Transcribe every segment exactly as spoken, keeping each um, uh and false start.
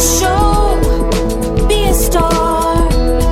show, be a star.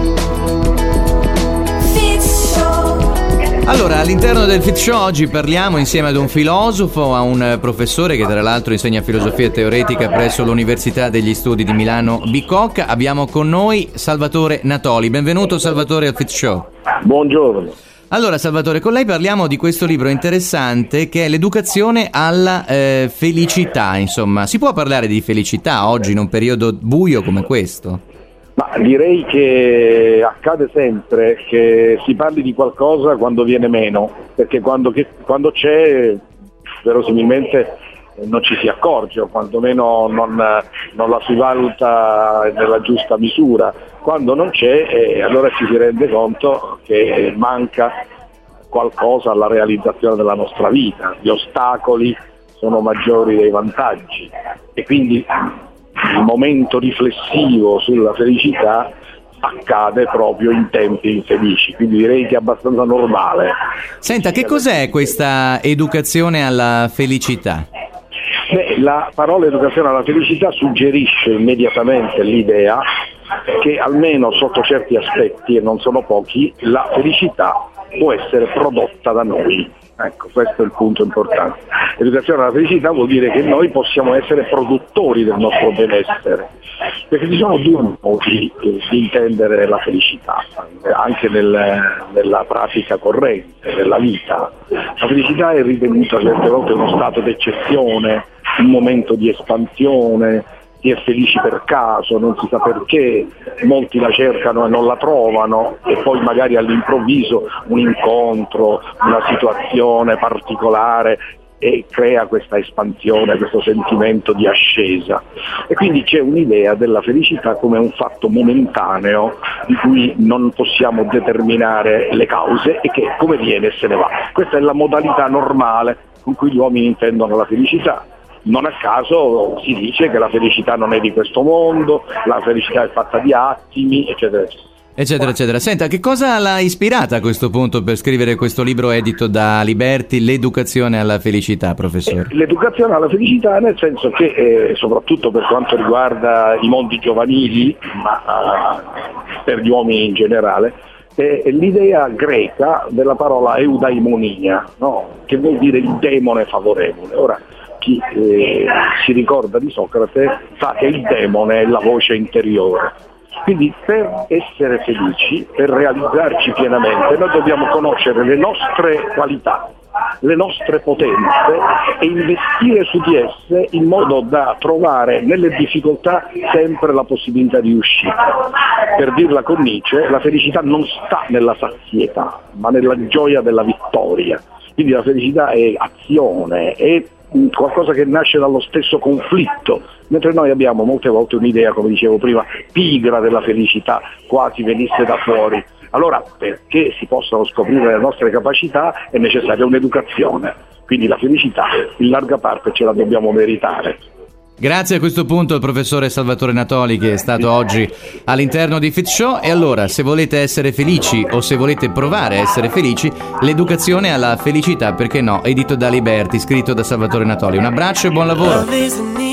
Fitz Show. Allora, all'interno del Fitz Show oggi parliamo insieme ad un filosofo, a un professore che tra l'altro insegna filosofia teoretica presso l'Università degli Studi di Milano Bicocca. Abbiamo con noi Salvatore Natoli. Benvenuto Salvatore al Fitz Show. Buongiorno. Allora Salvatore, con lei parliamo di questo libro interessante che è l'educazione alla eh, felicità, insomma. Si può parlare di felicità oggi in un periodo buio come questo? Ma direi che accade sempre che si parli di qualcosa quando viene meno, perché quando, che, quando c'è verosimilmente non ci si accorge, o quantomeno non, non la si valuta nella giusta misura. Quando non c'è, eh, allora ci si rende conto che manca qualcosa alla realizzazione della nostra vita, gli ostacoli sono maggiori dei vantaggi e quindi il momento riflessivo sulla felicità accade proprio in tempi infelici, quindi direi che è abbastanza normale. Senta, che cos'è questa educazione alla felicità? Beh, la parola educazione alla felicità suggerisce immediatamente l'idea che almeno sotto certi aspetti, e non sono pochi, la felicità può essere prodotta da noi. Ecco, questo è il punto importante. L'educazione alla felicità vuol dire che noi possiamo essere produttori del nostro benessere, perché ci sono due modi di intendere la felicità, anche nel, nella pratica corrente, nella vita. La felicità è ritenuta certe volte uno stato d'eccezione, un momento di espansione, si è felici per caso, non si sa perché, molti la cercano e non la trovano e poi magari all'improvviso un incontro, una situazione particolare e crea questa espansione, questo sentimento di ascesa. E quindi c'è un'idea della felicità come un fatto momentaneo di cui non possiamo determinare le cause e che come viene se ne va. Questa è la modalità normale con cui gli uomini intendono la felicità. Non a caso si dice che la felicità non è di questo mondo, la felicità è fatta di attimi, eccetera, eccetera. Eccetera, eccetera. Senta, che cosa l'ha ispirata a questo punto per scrivere questo libro edito da Liberti, L'educazione alla felicità, professore? L'educazione alla felicità nel senso che, eh, soprattutto per quanto riguarda i mondi giovanili, ma uh, per gli uomini in generale, è l'idea greca della parola eudaimonia, no? Che vuol dire il demone favorevole. Ora, chi eh, si ricorda di Socrate sa che il demone è la voce interiore. Quindi per essere felici, per realizzarci pienamente, noi dobbiamo conoscere le nostre qualità, le nostre potenze e investire su di esse in modo da trovare nelle difficoltà sempre la possibilità di uscita. Per dirla con Nietzsche, la felicità non sta nella sazietà, ma nella gioia della vittoria. Quindi la felicità è azione, è qualcosa che nasce dallo stesso conflitto, mentre noi abbiamo molte volte un'idea, come dicevo prima, pigra della felicità, quasi venisse da fuori. Allora, perché si possano scoprire le nostre capacità è necessaria un'educazione, quindi la felicità in larga parte ce la dobbiamo meritare. Grazie a questo punto al professore Salvatore Natoli che è stato oggi all'interno di Fitz Show. E allora, se volete essere felici o se volete provare a essere felici, l'educazione alla felicità, perché no, edito da Liberti, scritto da Salvatore Natoli. Un abbraccio e buon lavoro.